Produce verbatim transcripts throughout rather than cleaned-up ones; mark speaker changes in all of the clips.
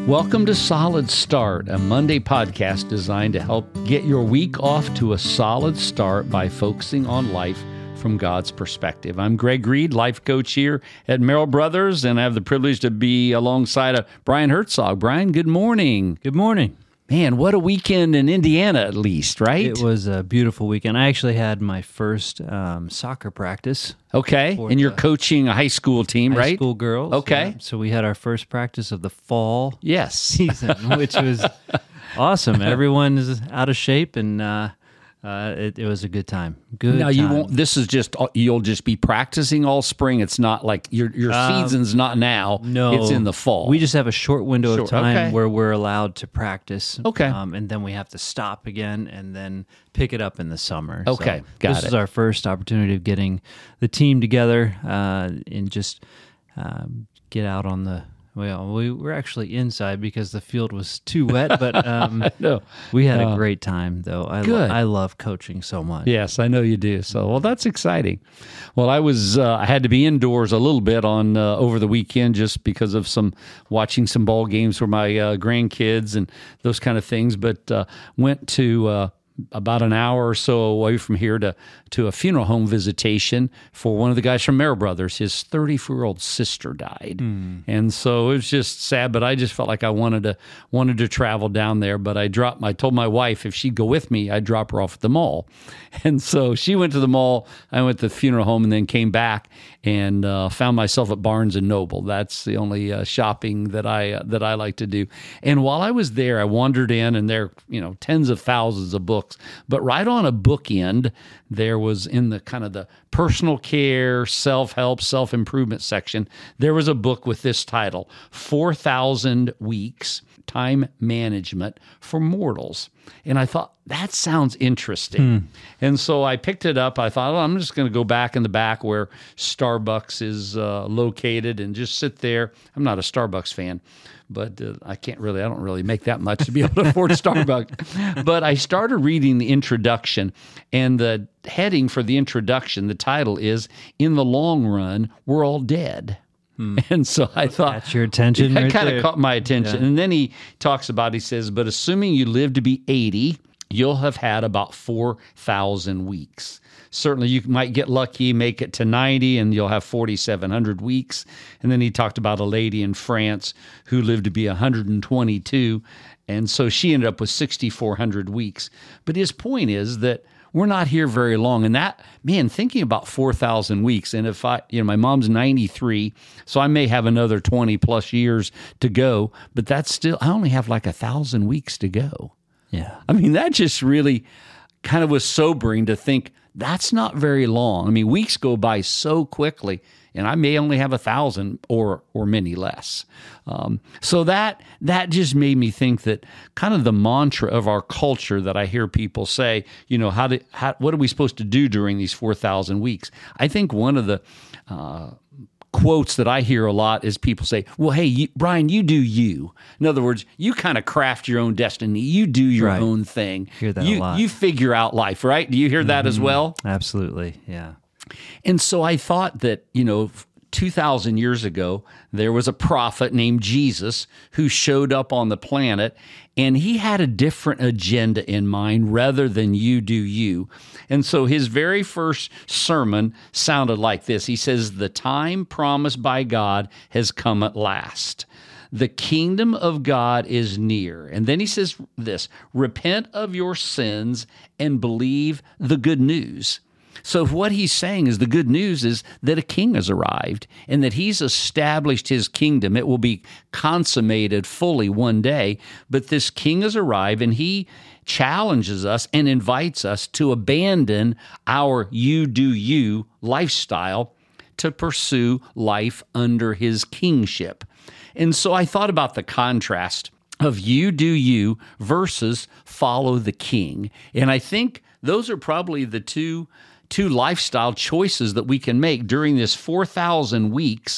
Speaker 1: Welcome to Solid Start, a Monday podcast designed to help get your week off to a solid start by focusing on life from God's perspective. I'm Greg Reed, life coach here at Merrill Brothers, and I have the privilege to be alongside of Brian Herzog. Brian, good morning.
Speaker 2: Good morning.
Speaker 1: Man, what a weekend in Indiana, at least, right?
Speaker 2: It was a beautiful weekend. I actually had my first um, soccer practice.
Speaker 1: Okay, and you're coaching a high school team,
Speaker 2: high
Speaker 1: right?
Speaker 2: High school girls.
Speaker 1: Okay.
Speaker 2: Yeah. So we had our first practice of the fall
Speaker 1: yes.
Speaker 2: season, which was awesome. Everyone is out of shape, and uh, uh, it, it was a good time. Good
Speaker 1: now,
Speaker 2: time.
Speaker 1: you won't, this is just, you'll just be practicing all spring. It's not like your your
Speaker 2: Um,
Speaker 1: season's not now.
Speaker 2: No.
Speaker 1: It's in the fall.
Speaker 2: We just have a short window
Speaker 1: Short,
Speaker 2: of time
Speaker 1: okay.
Speaker 2: where we're allowed to practice.
Speaker 1: Okay.
Speaker 2: Um, and then we have to stop again and then pick it up in the summer.
Speaker 1: Okay,
Speaker 2: So
Speaker 1: got
Speaker 2: this
Speaker 1: it.
Speaker 2: is our first opportunity of getting the team together uh, and just um, get out on the, well, we were actually inside because the field was too wet, but um,
Speaker 1: No.
Speaker 2: we had
Speaker 1: Uh,
Speaker 2: a great time, though. I,
Speaker 1: good.
Speaker 2: Lo- I love coaching so much.
Speaker 1: Yes, I know you do. So, well, that's exciting. Well, I was uh, I had to be indoors a little bit on uh, over the weekend just because of some watching some ball games for my uh, grandkids and those kind of things. But uh, went to uh, about an hour or so away from here to to a funeral home visitation for one of the guys from Merrill Brothers. His thirty-four-year-old sister died,
Speaker 2: Mm.
Speaker 1: and so it was just sad. But I just felt like I wanted to wanted to travel down there. But I dropped. I told my wife if she'd go with me, I'd drop her off at the mall, and so she went to the mall. I went to the funeral home, and then came back and uh, found myself at Barnes and Noble. That's the only uh, shopping that I uh, that I like to do. And while I was there, I wandered in, and there, you know, tens of thousands of books. But right on a bookend, there was in the kind of the personal care, self-help, self-improvement section, there was a book with this title, four thousand Weeks, Time Management for Mortals. And I thought, that sounds interesting. And so I picked it up. I thought, oh, I'm just going to go back in the back where Starbucks is uh, located and just sit there. I'm not a Starbucks fan, but uh, I can't really, I don't really make that much to be able to afford Starbucks. But I started reading the introduction, and the heading for the introduction, the title is, In the Long Run, We're All Dead. And so I thought,
Speaker 2: That's your attention
Speaker 1: That
Speaker 2: right
Speaker 1: kind of
Speaker 2: there.
Speaker 1: caught my attention.
Speaker 2: Yeah.
Speaker 1: And then he talks about, he says, but assuming you live to be eighty, you'll have had about four thousand weeks. Certainly you might get lucky, make it to ninety, and you'll have forty-seven hundred weeks. And then he talked about a lady in France who lived to be one hundred twenty-two, and so she ended up with sixty-four hundred weeks. But his point is that we're not here very long. And that, man, thinking about four thousand weeks, and if I, you know, my mom's ninety-three, so I may have another twenty plus years to go, but that's still, I only have like a thousand weeks to go.
Speaker 2: Yeah.
Speaker 1: I mean, that just really kind of was sobering to think that's not very long. I mean, weeks go by so quickly, and I may only have a thousand or or many less. Um, so that that just made me think that kind of the mantra of our culture that I hear people say, you know, how do how, what are we supposed to do during these four thousand weeks? I think one of the uh, quotes that I hear a lot is people say, well, hey, you, Brian, you do you. In other words, you kind of craft your own destiny. You do your
Speaker 2: Right.
Speaker 1: own thing.
Speaker 2: Hear that
Speaker 1: you,
Speaker 2: a lot.
Speaker 1: You figure out life, right? Do you hear that as well?
Speaker 2: Absolutely. Yeah.
Speaker 1: And so I thought that, you know, two thousand years ago, there was a prophet named Jesus who showed up on the planet, and he had a different agenda in mind rather than you do you. And so his very first sermon sounded like this. He says, the time promised by God has come at last. The kingdom of God is near. And then he says this, repent of your sins and believe the good news. So what he's saying is the good news is that a king has arrived and that he's established his kingdom. It will be consummated fully one day, but this king has arrived and he challenges us and invites us to abandon our you do you lifestyle to pursue life under his kingship. And so I thought about the contrast of you do you versus follow the king. And I think those are probably the two two lifestyle choices that we can make during this four thousand weeks.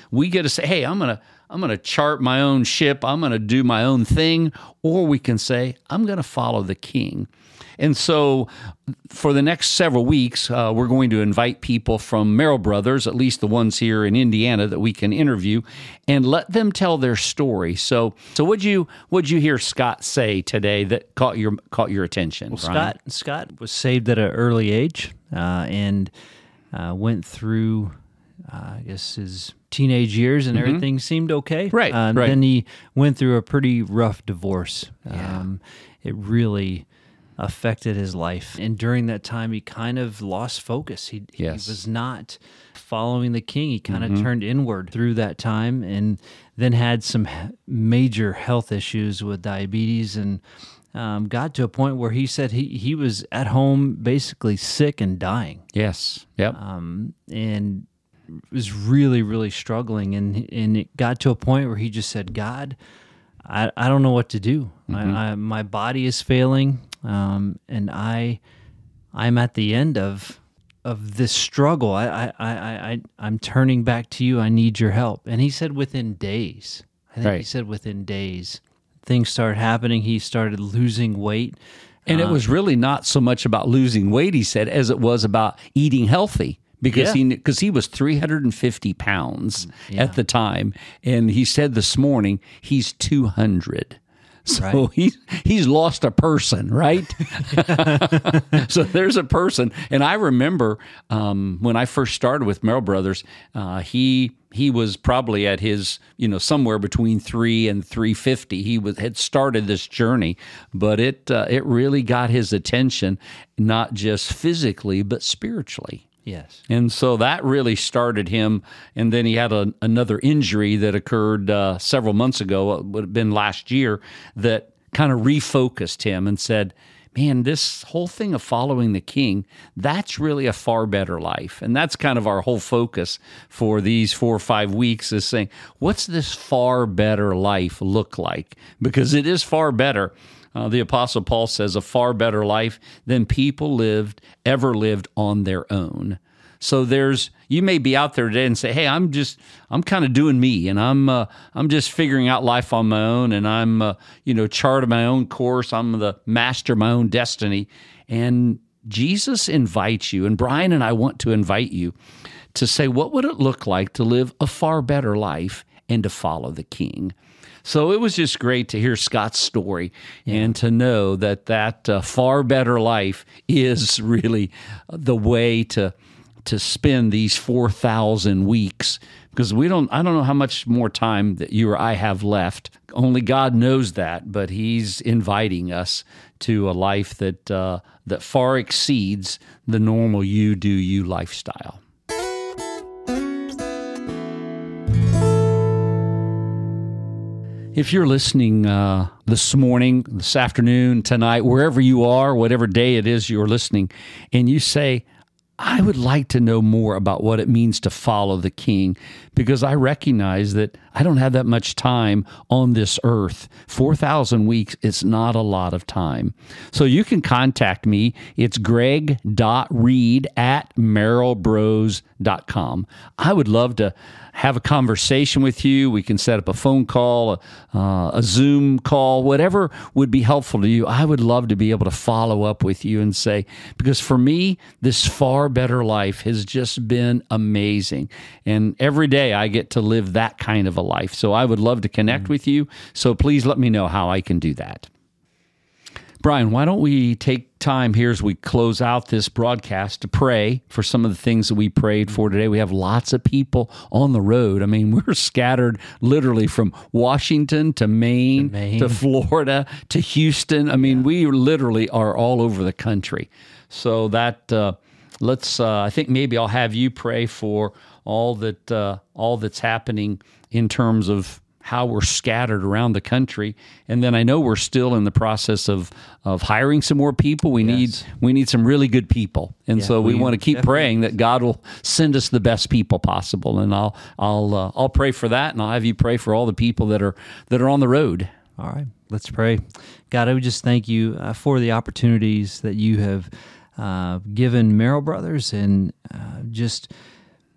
Speaker 1: we get to say, hey, I'm going to I'm going to chart my own ship. I'm going to do my own thing. Or we can say, I'm going to follow the King. And so for the next several weeks, uh, we're going to invite people from Merrill Brothers, at least the ones here in Indiana that we can interview, and let them tell their story. So, so what'd you what'd you hear Scott say today that caught your caught your attention?
Speaker 2: Well,
Speaker 1: Brian?
Speaker 2: Scott Scott was saved at an early age uh, and uh, went through, uh, I guess, his teenage years, and mm-hmm. everything seemed okay.
Speaker 1: Right,
Speaker 2: uh,
Speaker 1: right.
Speaker 2: Then he went through a pretty rough divorce.
Speaker 1: Yeah.
Speaker 2: Um, it really affected his life. And during that time, he kind of lost focus. He,
Speaker 1: yes.
Speaker 2: he was not following the King. He kind of
Speaker 1: mm-hmm.
Speaker 2: turned inward through that time, and then had some major health issues with diabetes, and um, got to a point where he said he, he was at home basically sick and dying.
Speaker 1: Yes. Yep.
Speaker 2: Um, and was really, really struggling. And, and it got to a point where he just said, God, I, I don't know what to do. Mm-hmm. I, I, my body is failing. Um, and I, I'm at the end of of this struggle. I, I, I, I, I'm turning back to you. I need your help. And he said within days. I think
Speaker 1: right.
Speaker 2: he said within days, things started happening. He started losing weight,
Speaker 1: and uh, it was really not so much about losing weight, he said, as it was about eating healthy. Because
Speaker 2: yeah.
Speaker 1: he because he was three hundred fifty pounds
Speaker 2: yeah.
Speaker 1: at the time, and he said this morning he's two hundred. So
Speaker 2: right.
Speaker 1: he's he's lost a person, right? So there's a person, and I remember um, when I first started with Merrill Brothers, uh, he he was probably at his you know somewhere between three and three fifty. He was had started this journey, but it uh, it really got his attention, not just physically but spiritually.
Speaker 2: Yes.
Speaker 1: And so that really started him. And then he had a, another injury that occurred uh, several months ago, it would have been last year, that kind of refocused him and said, man, this whole thing of following the King, that's really a far better life. And that's kind of our whole focus for these four or five weeks is saying, what's this far better life look like? Because it is far better. Uh, the Apostle Paul says a far better life than people lived, ever lived on their own. So there's, you may be out there today and say, hey, I'm just, I'm kind of doing me, and I'm, uh, I'm just figuring out life on my own, and I'm, uh, you know, charting my own course. I'm the master of my own destiny. And Jesus invites you, and Brian and I want to invite you to say, what would it look like to live a far better life and to follow the King? So it was just great to hear Scott's story yeah. and to know that that uh, far better life is really the way to to spend these four thousand weeks, because we don't I don't know how much more time that you or I have left. Only God knows that, but he's inviting us to a life that uh, that far exceeds the normal you do you lifestyle. If you're listening uh, this morning, this afternoon, tonight, wherever you are, whatever day it is you're listening, and you say, I would like to know more about what it means to follow the King, because I recognize that I don't have that much time on this earth. four thousand weeks is not a lot of time. So you can contact me. It's greg dot reed at merrill bros dot com. I would love to have a conversation with you. We can set up a phone call, a, uh, a Zoom call, whatever would be helpful to you. I would love to be able to follow up with you and say, because for me, this far better life has just been amazing. And every day I get to live that kind of a life. So I would love to connect mm-hmm. with you. So please let me know how I can do that. Brian, why don't we take time here as we close out this broadcast to pray for some of the things that we prayed for today. We have lots of people on the road. I mean, we're scattered literally from Washington to Maine to, Maine. to Florida to Houston. I mean, yeah. we literally are all over the country. So that uh, let's. Uh, I think maybe I'll have you pray for all that uh, all that's happening in terms of how we're scattered around the country. And then I know we're still in the process of of hiring some more people. We yes. need we need some really good people. And yeah, so we, we want to keep definitely. praying that God will send us the best people possible. And I'll I'll uh, I'll pray for that, and I'll have you pray for all the people that are that are on the road.
Speaker 2: All right. Let's pray. God, I would just thank you uh, for the opportunities that you have uh, given Merrill Brothers, and uh, just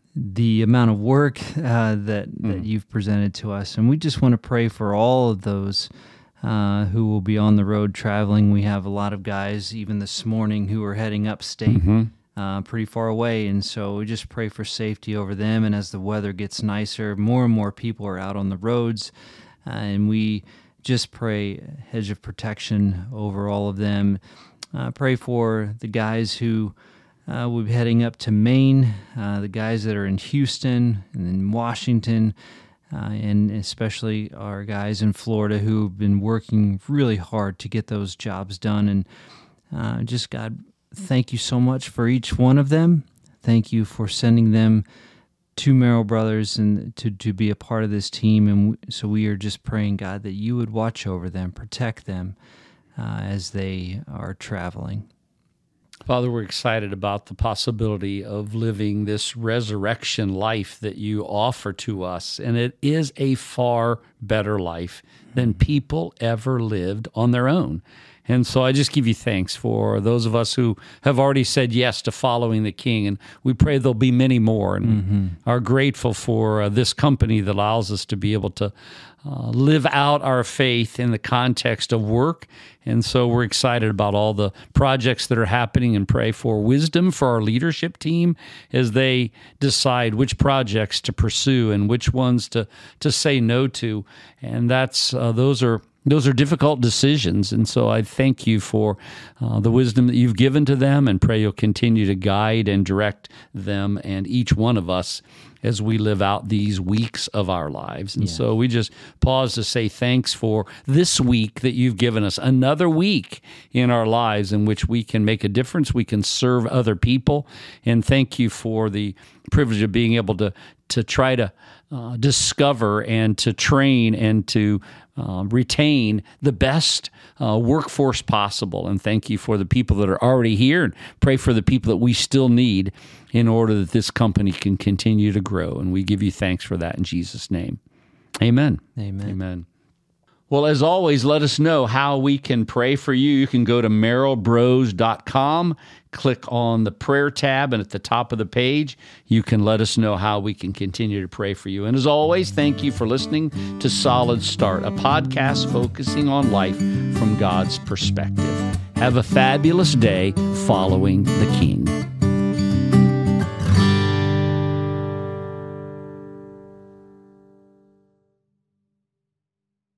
Speaker 2: the amount of work uh, that,
Speaker 1: Mm.
Speaker 2: that you've presented to us. And we just want to pray for all of those uh, who will be on the road traveling. We have a lot of guys, even this morning, who are heading upstate,
Speaker 1: Mm-hmm.
Speaker 2: uh, pretty far away. And so we just pray for safety over them. And as the weather gets nicer, more and more people are out on the roads. Uh, and we just pray a hedge of protection over all of them. Uh, pray for the guys who uh, will be heading up to Maine, uh, the guys that are in Houston and in Washington, uh, and especially our guys in Florida who have been working really hard to get those jobs done. And uh, just, God, thank you so much for each one of them. Thank you for sending them to Merrill Brothers and to, to be a part of this team. And w- so we are just praying, God, that you would watch over them, protect them uh, as they are traveling.
Speaker 1: Father, we're excited about the possibility of living this resurrection life that you offer to us. And it is a far better life than people ever lived on their own. And so I just give you thanks for those of us who have already said yes to following the King. And we pray there'll be many more, and mm-hmm. are grateful for uh, this company that allows us to be able to uh, live out our faith in the context of work. And so we're excited about all the projects that are happening, and pray for wisdom for our leadership team as they decide which projects to pursue and which ones to, to say no to. And that's uh, those are Those are difficult decisions, and so I thank you for uh, the wisdom that you've given to them, and pray you'll continue to guide and direct them and each one of us as we live out these weeks of our lives. And yeah. so we just pause to say thanks for this week that you've given us, another week in our lives in which we can make a difference, we can serve other people, and thank you for the privilege of being able to to try to uh, discover and to train and to uh, retain the best uh, workforce possible. And thank you for the people that are already here, and pray for the people that we still need in order that this company can continue to grow. And we give you thanks for that in Jesus' name. Amen.
Speaker 2: Amen.
Speaker 1: Amen. Well, as always, let us know how we can pray for you. You can go to merrill bros dot com, click on the prayer tab, and at the top of the page, you can let us know how we can continue to pray for you. And as always, thank you for listening to Solid Start, a podcast focusing on life from God's perspective. Have a fabulous day following the King.